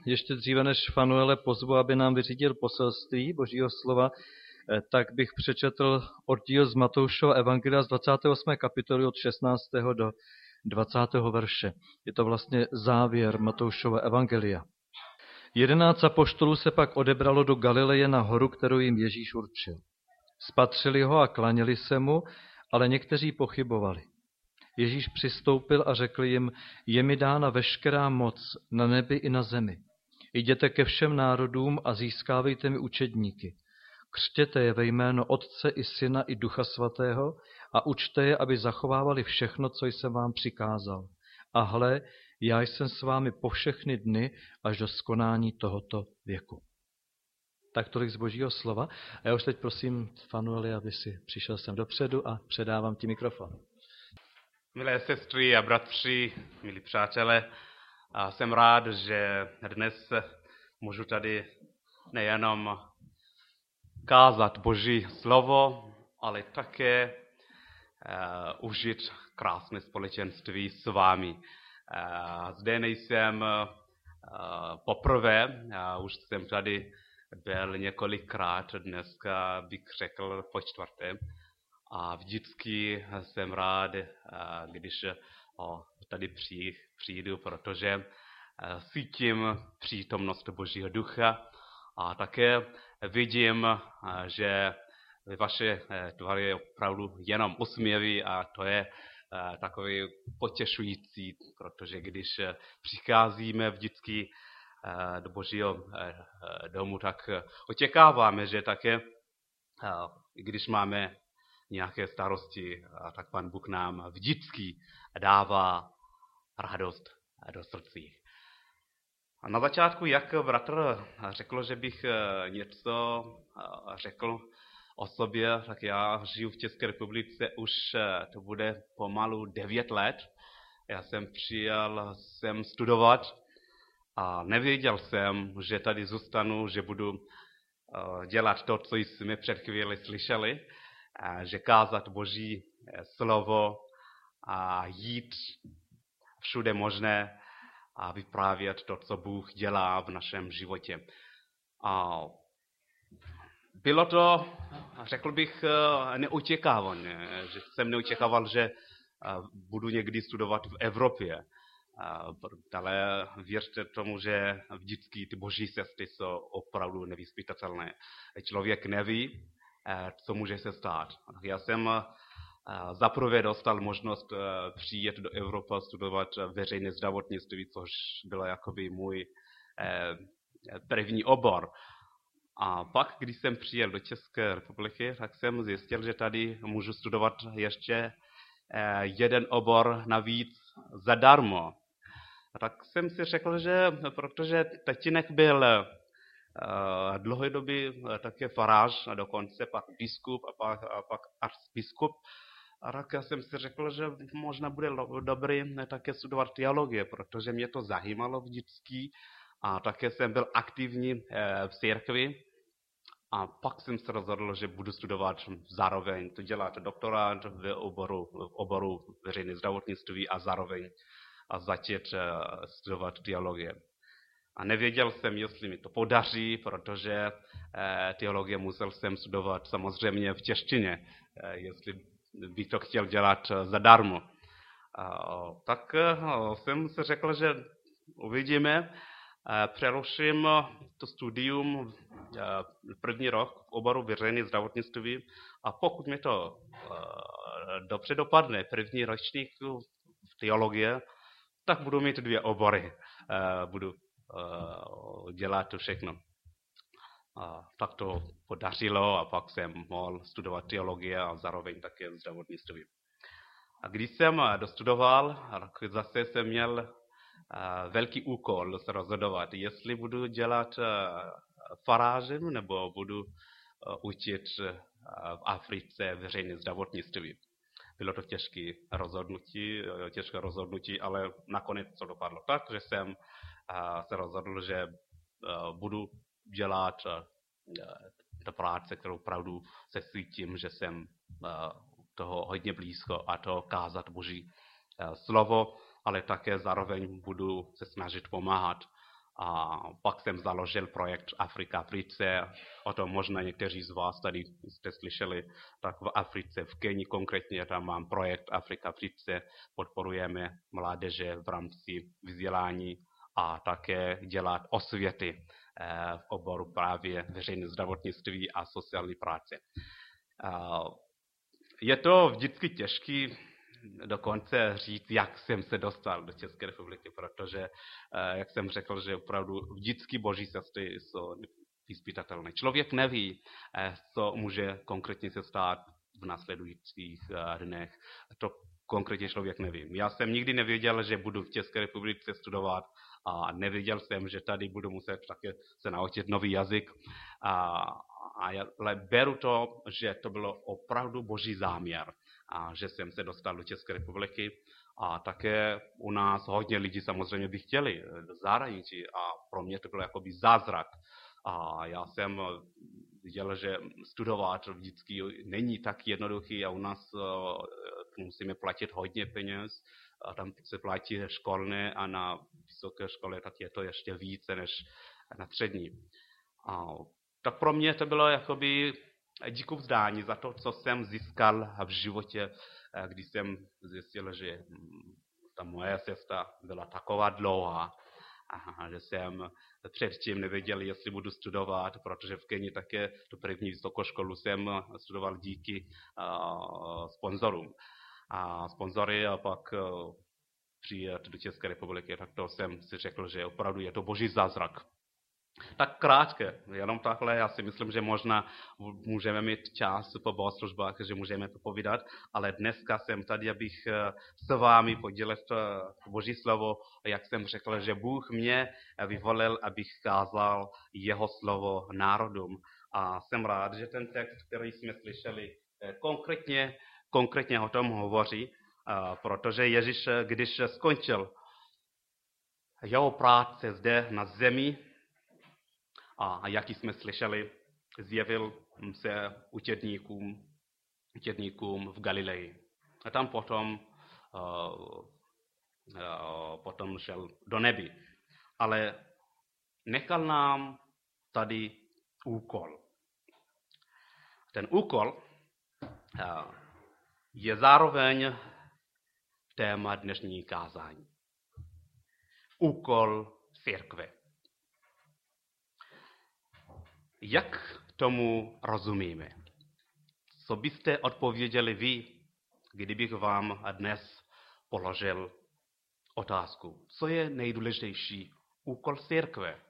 ještě dříve než Fanuele pozvu, aby nám vyřídil poselství Božího slova, tak bych přečetl oddíl z Matoušova evangelia z 28. kapitoly od 16. do 20. verše. Je to vlastně závěr Matoušova evangelia. 11 apoštolů se pak odebralo do Galileje na horu, kterou jim Ježíš určil. Spatřili ho a klaněli se mu, ale někteří pochybovali. Ježíš přistoupil a řekl jim, je mi dána veškerá moc na nebi i na zemi. Jděte ke všem národům a získávejte mi učedníky. Křtěte je ve jméno Otce i Syna i Ducha Svatého a učte je, aby zachovávali všechno, co jsem vám přikázal. A hle, já jsem s vámi po všechny dny až do skonání tohoto věku. Tak tolik z Božího slova. A já už teď prosím Fanueli, aby si přišel sem dopředu a předávám ti mikrofon. Milé sestry a bratři, milí přátelé, jsem rád, že dnes můžu tady nejenom kázat Boží slovo, ale také užít krásné společenství s vámi. Zde nejsem poprvé, už jsem tady byl několikrát, dneska bych řekl po čtvrté. A vždycky jsem rád, když tady přijdu, protože cítím přítomnost Božího ducha a také vidím, že vaše tvary je opravdu jenom usměvy a to je takový potěšující, protože když přicházíme vždycky do Božího domu, tak očekáváme, že také, když máme nějaké starosti, tak Pan Bůh nám vždycky dává radost do srdcí. A na začátku, jak bratr řekl, že bych něco řekl o sobě, tak já žiju v České republice, už to bude pomalu 9 let. Já jsem přijel sem studovat a nevěděl jsem, že tady zůstanu, že budu dělat to, co jsme před chvíli slyšeli, že kázat Boží slovo a jít všude možné a vyprávět to, co Bůh dělá v našem životě. A bylo to, řekl bych, neočekávané, že jsem neočekával, že budu někdy studovat v Evropě. Ale věřte tomu, že vždycky ty Boží cesty jsou opravdu nevyzpytatelné. Člověk neví, co může se stát. Já jsem zaprvé dostal možnost přijet do Evropy a studovat veřejné zdravotnictví, což bylo jakoby můj první obor. A pak, když jsem přijel do České republiky, tak jsem zjistil, že tady můžu studovat ještě jeden obor navíc zadarmo. A tak jsem si řekl, že protože tatínek byl dlouhé doby také farář a dokonce pak biskup a pak arcibiskup. A tak já jsem si řekl, že možná bude dobrý také studovat teologie, protože mě to zajímalo vždycky a také jsem byl aktivní v církvi. A pak jsem se rozhodl, že budu studovat zároveň, to dělat doktorát v oboru veřejné zdravotnictví a zároveň začít studovat teologie. A nevěděl jsem, jestli mi to podaří, protože teologie musel jsem studovat samozřejmě v češtině, jestli bych to chtěl dělat zadarmo. Tak jsem si řekl, že uvidíme, přeruším to studium první rok v oboru veřejné zdravotnictví a pokud mi to dobře dopadne, první ročník v teologie, tak budu mít 2 obory. Budu dělat to všechno. Tak to podařilo a pak jsem mohl studovat teologie a zároveň také zdravotnictví. A když jsem dostudoval, tak zase jsem měl velký úkol se rozhodovat, jestli budu dělat farářem nebo budu učit v Africe veřejné zdravotnictví. Bylo to těžké rozhodnutí, ale nakonec to dopadlo tak, že jsem se rozhodl, že budu dělat ta práce, kterou opravdu se cítím, že jsem toho hodně blízko a to kázat Boží slovo, ale také zároveň budu se snažit pomáhat A pak jsem založil projekt Afrika Africe. O tom možná někteří z vás tady jste slyšeli. Tak v Africe, v Kenii konkrétně, tam mám projekt Afrika Africe. Podporujeme mládeže v rámci vzdělání a také dělat osvěty v oboru právě veřejné zdravotnictví a sociální práce. Je to vždycky těžký dokonce říct, jak jsem se dostal do České republiky, protože, jak jsem řekl, že opravdu vždycky boží cesty jsou vyzpytatelné. Člověk neví, co může konkrétně se stát v následujících dnech. To konkrétně člověk neví. Já jsem nikdy nevěděl, že budu v České republice studovat a nevěděl jsem, že tady budu muset také se naučit nový jazyk. Ale beru to, že to bylo opravdu boží záměr a že jsem se dostal do České republiky. A také u nás hodně lidí samozřejmě by chtěli do zahraničí a pro mě to bylo jakoby zázrak. A já jsem viděl, že studovat vždycky není tak jednoduchý a u nás musíme platit hodně peněz. A tam se platí školné a na vysoké škole tak je to ještě více než na střední. A tak pro mě to bylo jakoby díku vzdání za to, co jsem získal v životě, když jsem zjistil, že ta moje cesta byla taková dlouhá, že jsem předtím nevěděl, jestli budu studovat, protože v Kenii také tu první vysokou školu jsem studoval díky sponzorům. A sponzory a pak přijet do České republiky, tak to jsem si řekl, že opravdu je to boží zázrak. Tak krátké, jenom takhle, já si myslím, že možná můžeme mít čas po bohoslužbách, že můžeme to povídat, ale dneska jsem tady, abych s vámi podělil boží slovo, jak jsem řekl, že Bůh mě vyvolil, abych kázal jeho slovo národům. A jsem rád, že ten text, který jsme slyšeli, konkrétně o tom hovoří, protože Ježíš, když skončil jeho práce zde na zemi, a jak jsme slyšeli, zjevil se učedníkům v Galileji. A tam potom šel do nebi. Ale nechal nám tady úkol. Ten úkol je zároveň téma dnešní kázání. Úkol církve. Jak tomu rozumíme? Co byste odpověděli vy, kdybych vám dnes položil otázku? Co je nejdůležitější úkol církve?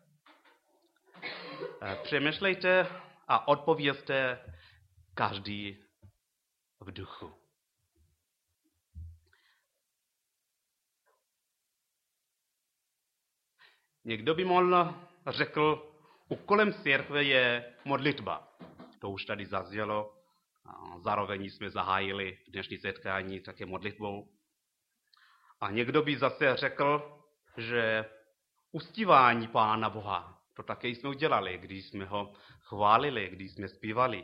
Přemýšlejte a odpovězte každý v duchu. Někdo by mohl řekl, úkolem církve je modlitba. To už tady zaznělo. Zároveň jsme zahájili dnešní setkání také modlitbou. A někdo by zase řekl, že uctívání Pána Boha, to také jsme udělali, když jsme ho chválili, když jsme zpívali.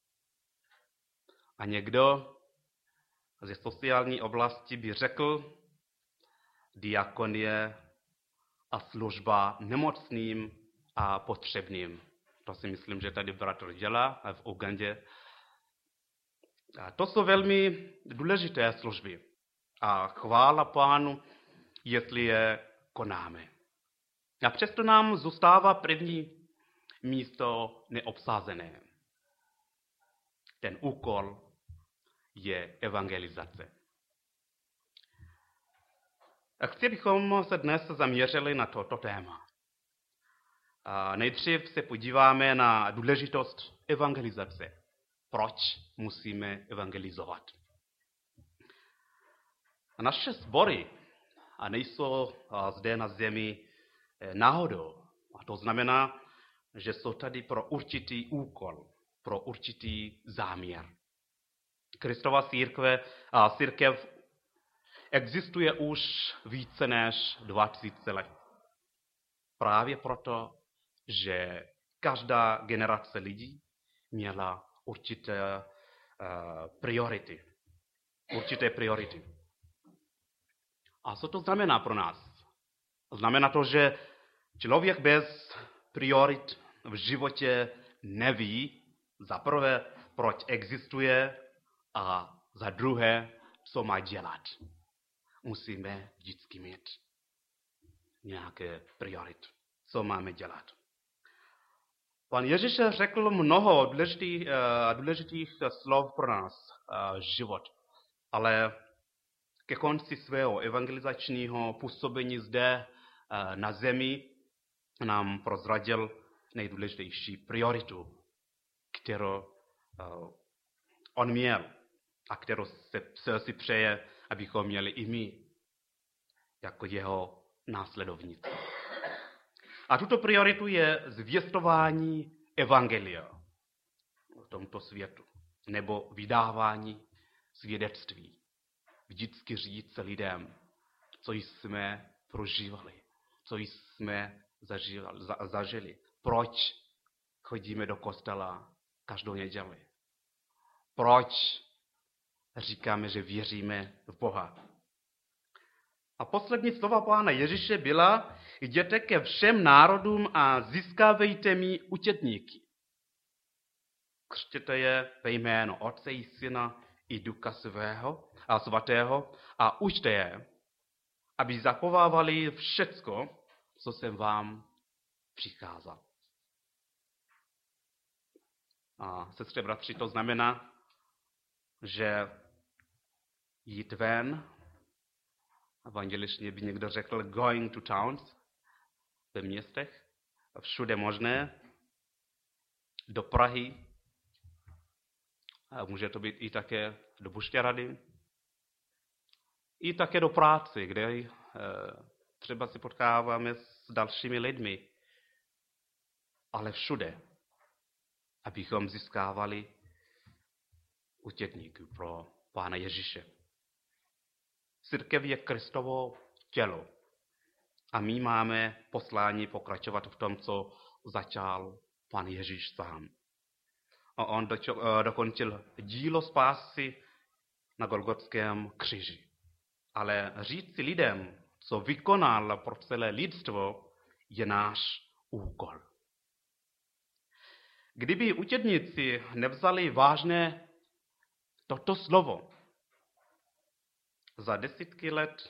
A někdo ze sociální oblasti by řekl, diakonie a služba nemocným a potřebným. To si myslím, že tady bratr dělá v Ugandě. A to jsou velmi důležité služby. A chvála Pánu, jestli je konáme. A přesto nám zůstává první místo neobsazené. Ten úkol je evangelizace. A chci, bychom se dnes zaměřili na toto téma. A nejdřív se podíváme na důležitost evangelizace. Proč musíme evangelizovat? A naše sbory a nejsou zde na zemi náhodou. A to znamená, že jsou tady pro určitý úkol, pro určitý záměr. Kristova církev existuje už více než 2000 let. Právě proto, že každá generace lidí měla určité priority. A co to znamená pro nás? Znamená to, že Člověk bez priorit v životě neví, za prvé, proč existuje, a za druhé, co má dělat. Musíme vždycky mít nějaké priority, co máme dělat. Pan Ježíš řekl mnoho důležitých slov pro nás život, ale ke konci svého evangelizačního působení zde na zemi nám prozradil nejdůležitější prioritu, kterou on měl a kterou se si přeje, abychom měli i my, jako jeho následovníci. A tuto prioritu je zvěstování evangelia v tomto světu, nebo vydávání svědectví. Vždycky říct lidem, co jsme prožívali, co jsme zažili. Proč chodíme do kostela každou neděli. Proč říkáme, že věříme v Boha. A poslední slova Pána Ježíše byla: jděte ke všem národům a získávejte mi učedníky. Křtěte je ve jméno Otce i Syna i Ducha Svatého a učte je, aby zachovávali všecko, co jsem vám přikázal. A sestry, bratři, to znamená, že jít ven, evangeličně by někdo řekl going to towns, ve městech, všude možné, do Prahy, a může to být i také do Bušťarady, i také do práce, kde třeba si potkáváme s dalšími lidmi, ale všude, abychom získávali učedníky pro Pána Ježíše. Církev je Kristovo tělo a my máme poslání pokračovat v tom, co začal Pán Ježíš sám. A on dokončil dílo spásy na Golgotském kříži. Ale říct si lidem, co vykonal pro celé lidstvo, je náš úkol. Kdyby učedníci nevzali vážně toto slovo, za desítky let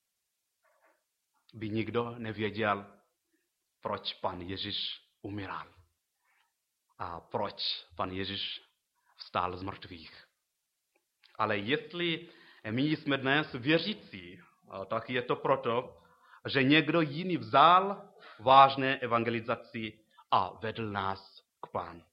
by nikdo nevěděl, proč Pan Ježíš umíral a proč Pan Ježíš vstál z mrtvých. Ale jestli my jsme dnes věřící, tak je to proto, že někdo jiný vzal vážné evangelizaci a vedl nás k Pánu.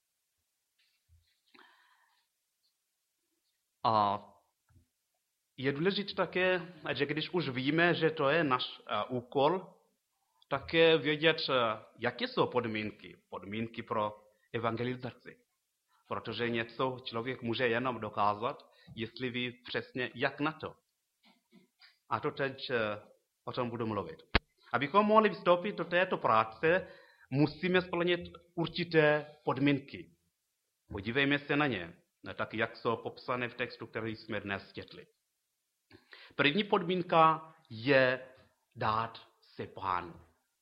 A je důležité také, že když už víme, že to je náš úkol, také vědět, jaké jsou podmínky pro evangelizaci. Protože něco člověk může jenom dokázat, jestli ví přesně, jak na to. A to teď o tom budu mluvit. Abychom mohli vstoupit do této práce, musíme splnit určité podmínky. Podívejme se na ně, tak jak jsou popsané v textu, který jsme dnes četli. První podmínka je dát se Pánu.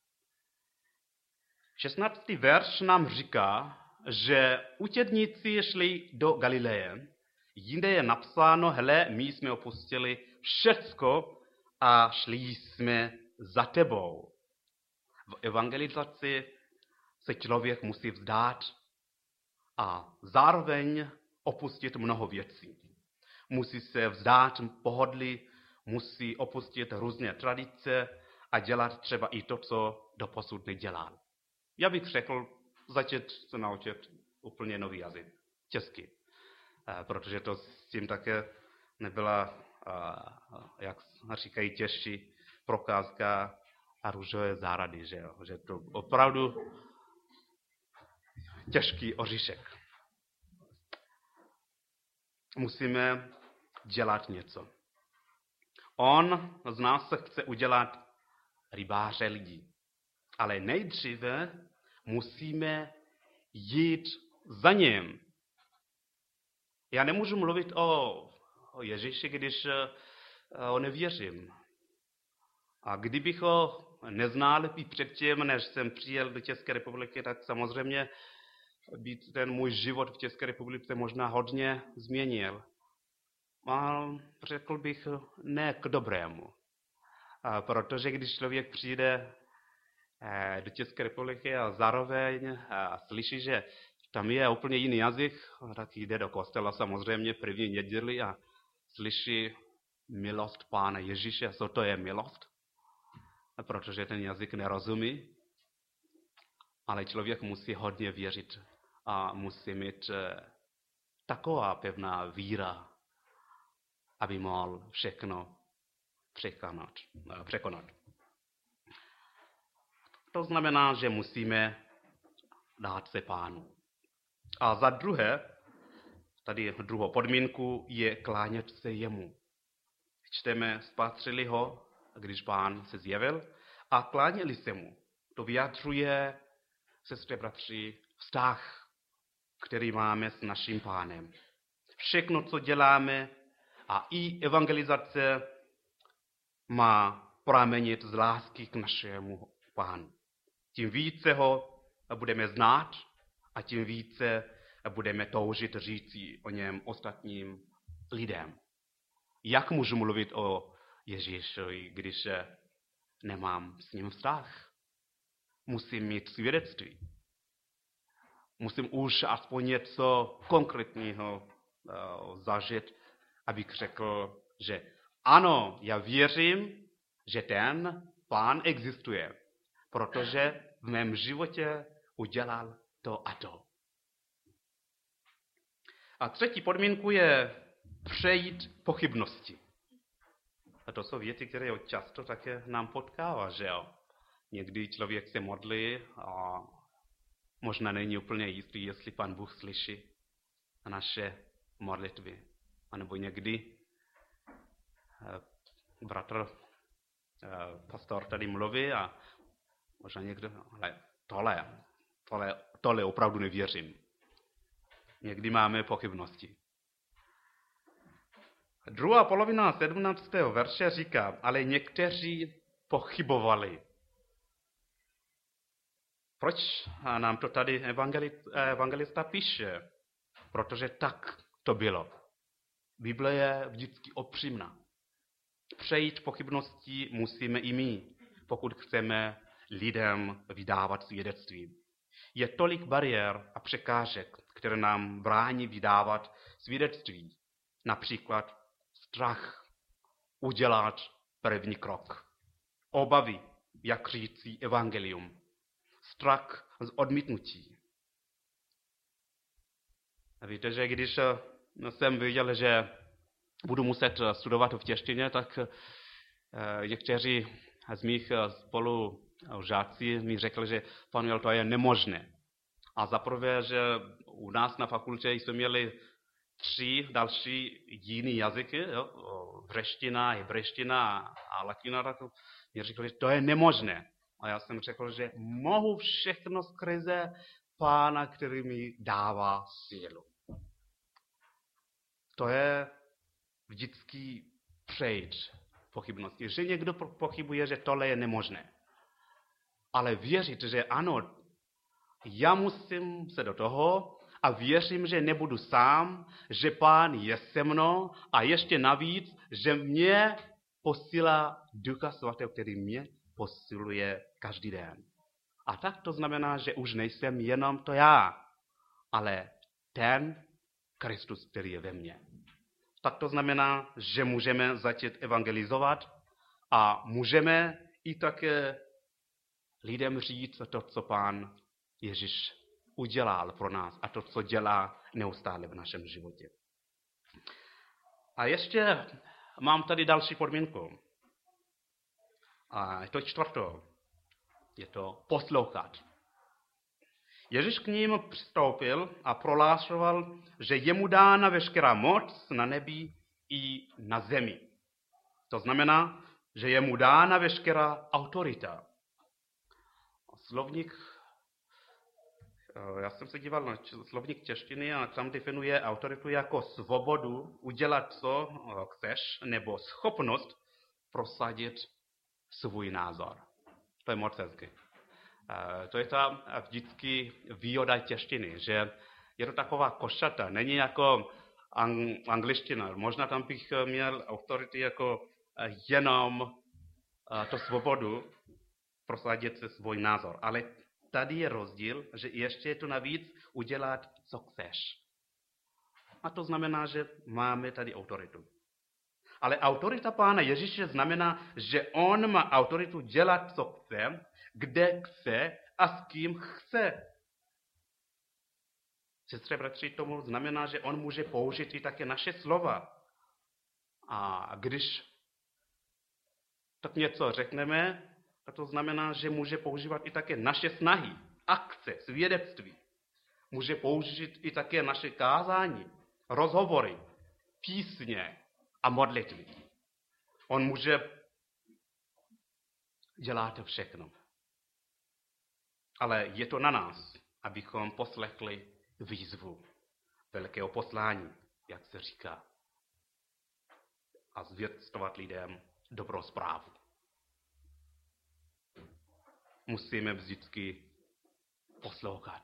16. verš nám říká, že učedníci šli do Galileje. Jinde je napsáno, hele, my jsme opustili všecko a šli jsme za tebou. V evangelizaci se člověk musí vzdát a zároveň opustit mnoho věcí. Musí se vzdát pohodlí, musí opustit různé tradice a dělat třeba i to, co doposud nedělal. Já bych řekl, začít se naučit úplně nový jazyk, česky. Protože to s tím také nebyla, jak říkají Češi, prokázka a růžové zahrady, že to opravdu těžký oříšek. Musíme dělat něco. On z nás se chce udělat rybáře lidí. Ale nejdříve musíme jít za ním. Já nemůžu mluvit o Ježíši, když ho nevěřím. A kdybych ho neznal i předtím, než jsem přijel do České republiky, tak samozřejmě by ten můj život v České republice možná hodně změnil. A řekl bych, ne k dobrému. Protože když člověk přijde do České republiky a zároveň slyší, že tam je úplně jiný jazyk, tak jde do kostela samozřejmě první neděli a slyší milost Pána Ježíše. Co to je milost? Protože ten jazyk nerozumí, ale člověk musí hodně věřit a musí mít taková pevná víra, aby mohl všechno překonat. To znamená, že musíme dát se Pánu. A za druhé, tady druhou podmínku je klánět se jemu. Čteme, spatřili ho, když Pán se zjevil, a kláněli se mu. To vyjadřuje, sestry, bratři, vztah, který máme s naším Pánem. Všechno, co děláme, a i evangelizace má pramenit z lásky k našemu Pánu. Tím více ho budeme znát a tím více budeme toužit říci o něm ostatním lidem. Jak můžu mluvit o Ježíšovi, když nemám s ním vztah? Musím mít svědectví. Musím už aspoň něco konkrétního zažít, abych řekl, že ano, já věřím, že ten Pán existuje, protože v mém životě udělal to a to. A třetí podmínku je přejít pochybnosti. A to jsou věci, které často také nám potkává, že jo. Někdy člověk se modlí a možná není úplně jistý, jestli Pán Bůh slyší naše modlitby. A nebo někdy bratr pastor tady mluví a možná někdo, ale tohle opravdu nevěřím. Někdy máme pochybnosti. Druhá polovina 17. verše říká, ale někteří pochybovali. Proč nám to tady evangelista píše? Protože tak to bylo. Bible je vždycky upřímná. Přejít pochybností musíme i my, pokud chceme lidem vydávat svědectví. Je tolik bariér a překážek, které nám brání vydávat svědectví. Například strach udělat první krok. Obavy, jak říci evangelium. Strach z odmítnutí. A víte, že když jsem viděl, že budu muset studovat v češtině, tak někteří z mých spolužáci mi řekli, že Panuel, to je nemožné. A zaprvé, že u nás na fakultě jsme měli 3 další jiný jazyky, jo? Řeština, hebrejština a latina, tak mi řekli, že to je nemožné. A já jsem řekl, že mohu všechno skrze Pána, který mi dává sílu. To je vždycky přejít pochybnosti. Že někdo pochybuje, že tohle je nemožné. Ale věřit, že ano, já musím se do toho a věřím, že nebudu sám, že Pán je se mnou a ještě navíc, že mě posílá Ducha Svatého, který mě posiluje každý den. A tak to znamená, že už nejsem jenom to já, ale ten Kristus, který je ve mně. Tak to znamená, že můžeme začít evangelizovat a můžeme i také lidem říct to, co Pán Ježíš udělal pro nás a to, co dělá neustále v našem životě. A ještě mám tady další podmínku. A je to 4. Je to poslouchat. Ježíš k ním přistoupil a prohlášoval, že je mu dána veškerá moc na nebi i na zemi. To znamená, že je mu dána veškerá autorita. Slovník, já jsem se díval na slovník češtiny a tam definuje autoritu jako svobodu udělat, co chceš, nebo schopnost prosadit svůj názor. To je moc hezky. To je ta vždycky výhoda češtiny, že je to taková košata, není jako angličtina. Možná tam bych měl autority jako jenom to svobodu prosadit se svůj názor. Ale tady je rozdíl, že ještě je to navíc udělat, co chceš. A to znamená, že máme tady autoritu. Ale autorita Pána Ježíše znamená, že on má autoritu dělat, co chce, kde chce a s kým chce. Sestry, bratři, tomu znamená, že on může použít i také naše slova. A když tak něco řekneme, tak to znamená, že může používat i také naše snahy, akce, svědectví. Může použít i také naše kázání, rozhovory, písně a modlitby. On může dělat všechno. Ale je to na nás, abychom poslechli výzvu velkého poslání, jak se říká, a zvěstovat lidem dobrou zprávu. Musíme vždycky poslouchat.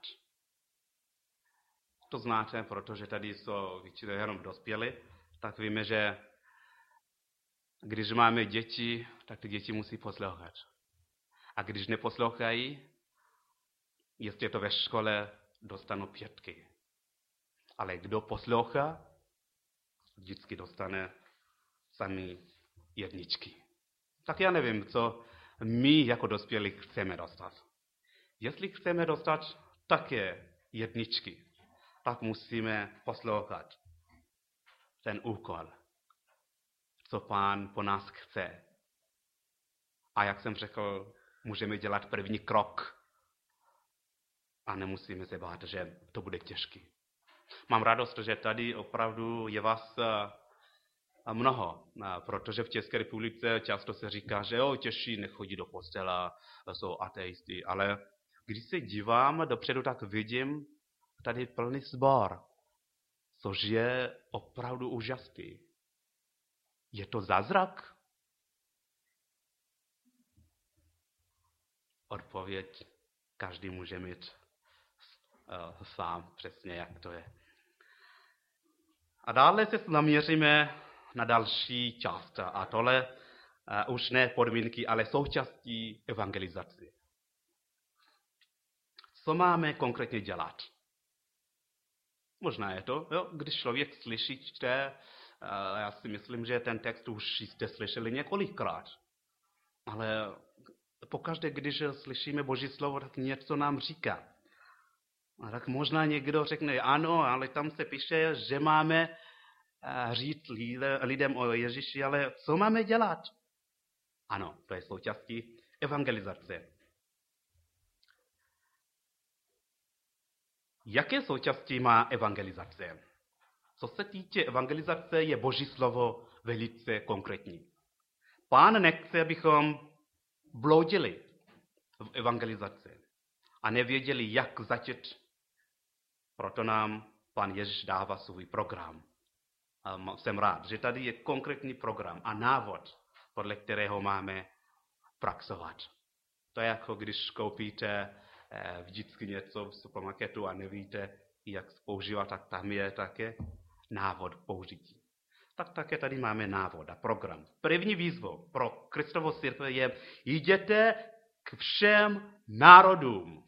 To znáte, protože tady jsou většinou jenom dospělí, tak víme, že když máme děti, tak ty děti musí poslouchat. A když neposlouchají, jestli je to ve škole, dostanou 5. Ale kdo poslouchá, vždycky dostane sami 1. Tak já nevím, co my jako dospělí chceme dostat. Jestli chceme dostat také 1, tak musíme poslouchat ten úkol, co Pán po nás chce. A jak jsem řekl, můžeme dělat první krok a nemusíme se bát, že to bude těžký. Mám radost, že tady opravdu je vás mnoho, protože v České republice často se říká, že Češi nechodí do kostela, jsou ateisty, ale když se dívám dopředu, tak vidím tady plný sbor, což je opravdu úžasný. Je to zázrak? Odpověď každý může mít sám přesně, jak to je. A dále se zaměříme na další část. A tohle už ne podmínky, ale součástí evangelizace. Co máme konkrétně dělat? Možná je to, když člověk slyší, čte, já si myslím, že ten text už jste slyšeli několikrát. Ale pokaždé, když slyšíme Boží slovo, tak něco nám říká. A tak možná někdo řekne, ano, ale tam se píše, že máme říct lidem o Ježíši, ale co máme dělat? Ano, to je součástí evangelizace. Jaké součástí má evangelizace? Co se týče evangelizace, je Boží slovo velice konkrétní. Pán nechce, abychom bloudili v evangelizaci a nevěděli, jak začít. Proto nám Pán Ježíš dává svůj program. A jsem rád, že tady je konkrétní program a návod, podle kterého máme praxovat. To je jako když koupíte vždycky něco v supermarketu a nevíte, jak používat, tak tam je také návod použití. Tak také tady máme návod a program. První výzvou pro Kristovo církve je: jděte k všem národům.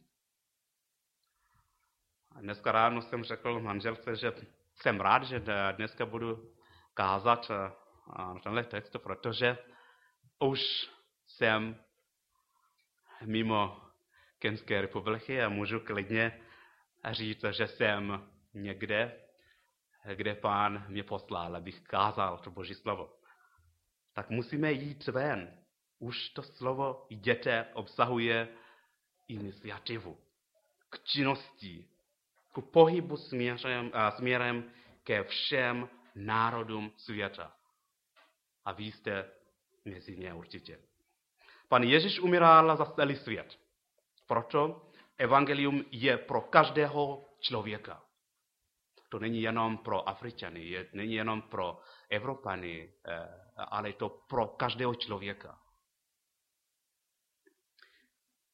A dneska ráno jsem řekl manželce, že jsem rád, že dneska budu kázat na tenhle text, protože už jsem mimo Kenské republiky a můžu klidně říct, že jsem někde, kde Pán mě poslal, abych kázal to Boží slovo. Tak musíme jít ven. Už to slovo jděte obsahuje iniciativu k činnosti, k pohybu směrem ke všem národům světa. A vy jste mezi ně určitě. Pan Ježíš umíral za celý svět. Proto evangelium je pro každého člověka. To není jenom pro Afričany, není jenom pro Evropany, ale to pro každého člověka.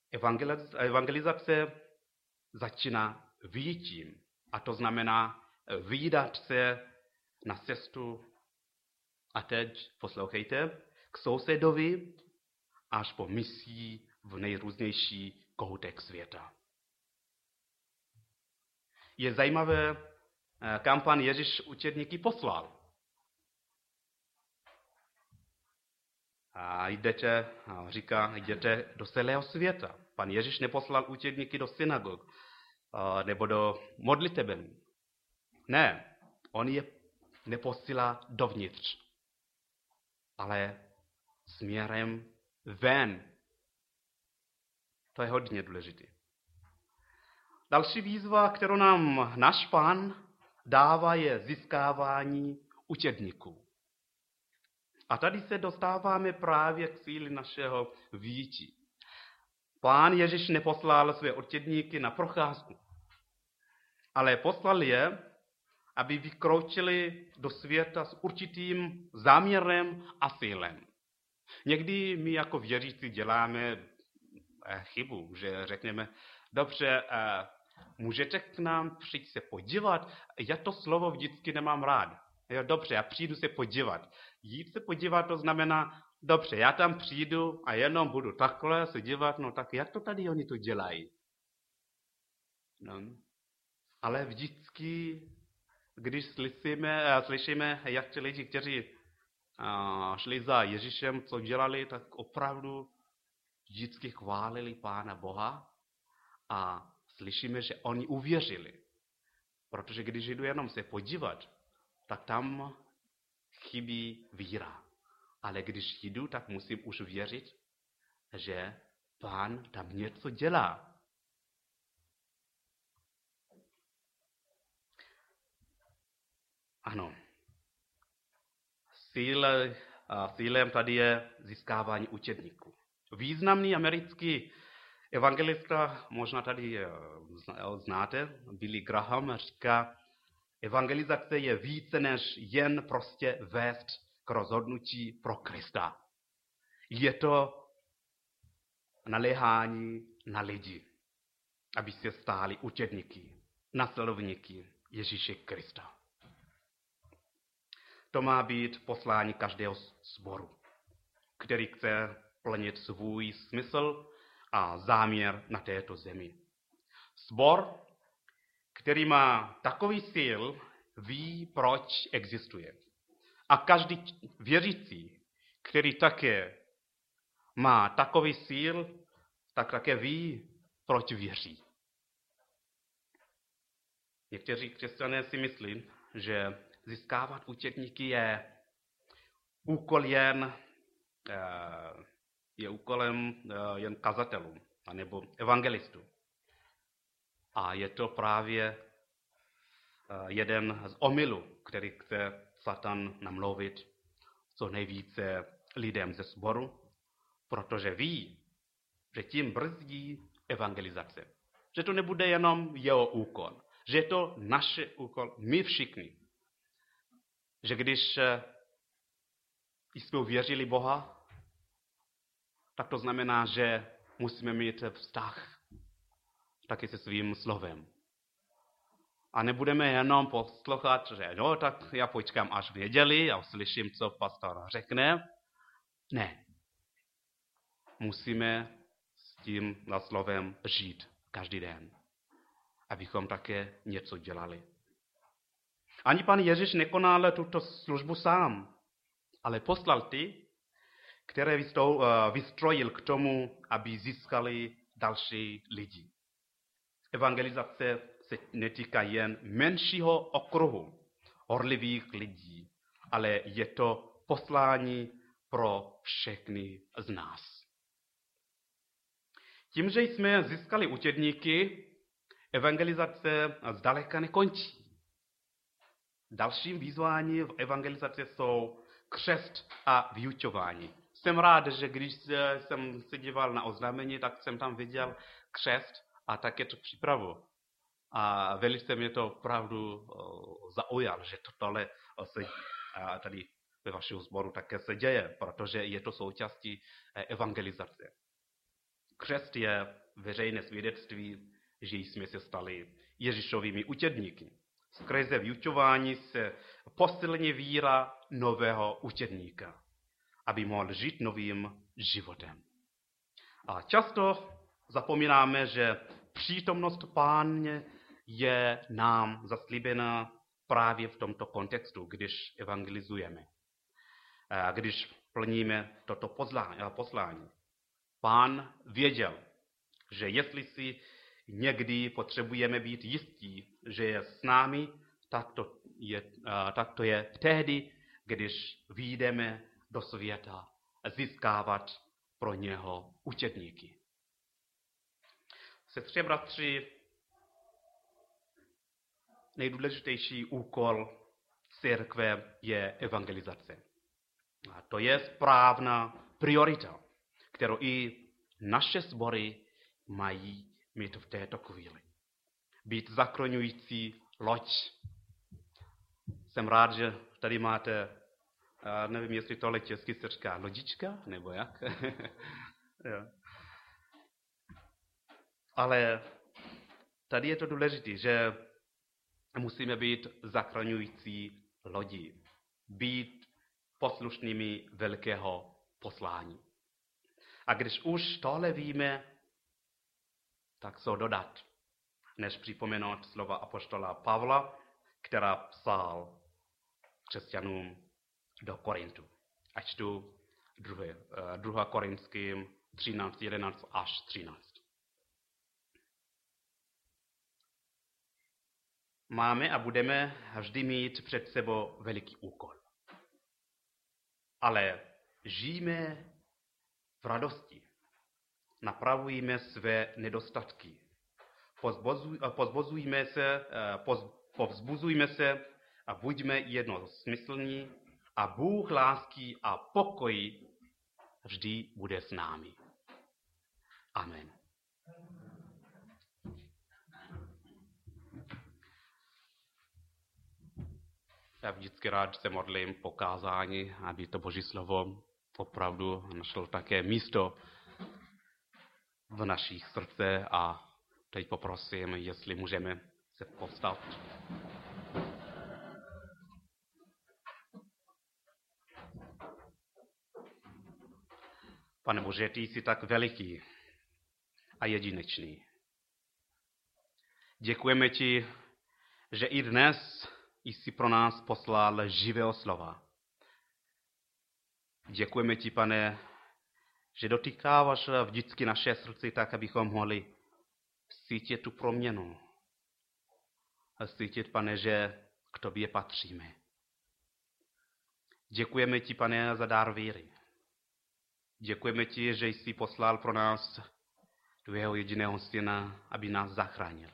Evangelizace začíná vyjítím. A to znamená vydat se na cestu, a teď poslouchejte, k sousedovi až po misii v nejrůznější koutech světa. Je zajímavé, kam pan Ježíš učedníky poslal. A jděte do celého světa. Pan Ježíš neposlal učedníky do synagog nebo do modliteben. Ne, on je neposílá dovnitř, ale směrem ven. To je hodně důležité. Další výzva, kterou nám náš Pán dává, je získávání učedníků. A tady se dostáváme právě k cíli našeho výjití. Pán Ježíš neposlal své učedníky na procházku, ale poslal je, aby vykročili do světa s určitým záměrem a cílem. Někdy my jako věřící děláme chybu, že řekneme, dobře, můžete k nám přijít se podívat? Já to slovo vždycky nemám rád. Jo, dobře, já přijdu se podívat. Jít se podívat, to znamená, dobře, já tam přijdu a jenom budu takhle se dívat, no tak jak to tady oni to dělají? No. Ale vždycky, když slyšíme, jak ti lidi, kteří šli za Ježíšem, co dělali, tak opravdu vždycky chválili Pána Boha a slyšíme, že oni uvěřili. Protože když jdu jenom se podívat, tak tam chybí víra. Ale když jdu, tak musím už věřit, že Pán tam něco dělá. Ano. Cílem tady je získávání učedníků. Významný americký evangelista, možná tady znáte, Billy Graham, říká, evangelizace je více než jen prostě vést k rozhodnutí pro Krista. Je to naléhání na lidi, aby se stali učedníky, následovníky Ježíše Krista. To má být poslání každého sboru, který chce plnit svůj smysl a záměr na této zemi. Sbor, který má takový cíl, ví, proč existuje. A každý věřící, který také má takový cíl, tak také ví, proč věří. Někteří křesťané si myslí, že získávat učedníky je úkolem jen kazatelů nebo evangelistů. A je to právě jeden z omylů, který chce Satan namluvit co nejvíce lidem ze sboru, protože ví, že tím brzdí evangelizace. Že to nebude jenom jeho úkol, že je to naše úkol, my všichni. Že když jsme uvěřili Boha, tak to znamená, že musíme mít vztah taky se svým slovem. A nebudeme jenom poslouchat, že no, tak já počkám až v neděli a uslyším, co pastor řekne. Ne. Musíme s tím slovem žít každý den, abychom také něco dělali. Ani pan Ježíš nekonal tuto službu sám, ale poslal ty, které vystrojil k tomu, aby získali další lidi. Evangelizace se netýká jen menšího okruhu horlivých lidí, ale je to poslání pro všechny z nás. Tím, že jsme získali učedníky, evangelizace zdaleka nekončí. Dalším výzváním v evangelizaci jsou křest a vyučování. Jsem rád, že když jsem se díval na oznámení, tak jsem tam viděl křest a také tu přípravu. A velice mě to opravdu zaujalo, že tohle se tady ve vašem sboru také se děje, protože je to součástí evangelizace. Křest je veřejné svědectví, že jsme se stali Ježíšovými učedníky. Skrze vyučování se posilně víra nového učedníka, aby mohl žít novým životem. A často zapomínáme, že přítomnost Páně je nám zaslíbena právě v tomto kontextu, když evangelizujeme, když plníme toto poslání. Pán věděl, že jestli si někdy potřebujeme být jistí, že je s námi, tak to je tehdy, když vyjdeme do světa získávat pro něho učedníky. Sestři a bratři, nejdůležitější úkol církve je evangelizace. A to je správná priorita, kterou i naše sbory mají mít v této chvíli. Být zachraňující loď. Jsem rád, že tady máte, nevím, jestli tohle česky se říká lodička, nebo jak? Ale tady je to důležité, že musíme být zachraňující lodi. Být poslušnými velkého poslání. A když už tohle víme, tak co dodat, než připomenout slova apoštola Pavla, která psal křesťanům do Korintu. A čtu 2. Korinským 13, 11 až 13. Máme a budeme vždy mít před sebou veliký úkol. Ale žijeme v radosti. Napravujeme své nedostatky. Povzbuzujme se a buďme jednosmyslní a Bůh lásky a pokoji vždy bude s námi. Amen. Já vždycky rád se modlím po kázání, aby to Boží slovo opravdu našlo také místo v našich srdce a teď poprosím, jestli můžeme se povstat. Pane Bože, ty jsi tak veliký a jedinečný. Děkujeme ti, že i dnes jsi pro nás poslal živého slova. Děkujeme ti, Pane, že dotýkáváš vždycky naše srdce tak, abychom mohli cítit tu proměnu. A cítit, Pane, že k tobě patříme. Děkujeme ti, Pane, za dar víry. Děkujeme ti, že jsi poslal pro nás tvého jediného syna, aby nás zachránil.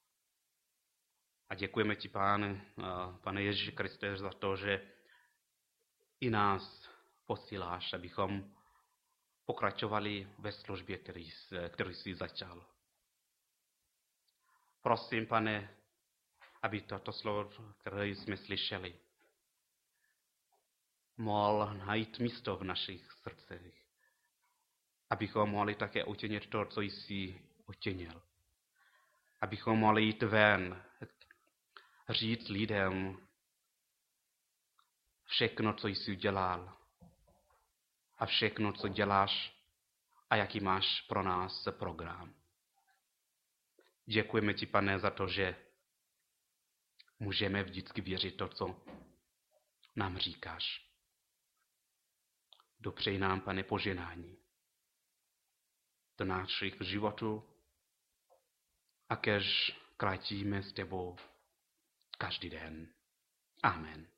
A děkujeme ti, Pane Ježíši Kriste, za to, že i nás posíláš, abychom pokračovali ve službě, kterou jsi začal. Prosím, Pane, aby toto slovo, které jsme slyšeli, mohl najít místo v našich srdcích. Abychom mohli také učinit to, co jsi učinil. Abychom mohli jít ven, říct lidem všechno, co jsi udělal a všechno, co děláš a jaký máš pro nás program. Děkujeme ti, Pane, za to, že můžeme vždycky věřit to, co nám říkáš. Dopřej nám, Pane, poženání do našich životů a kež krátíme s tebou každý den. Amen.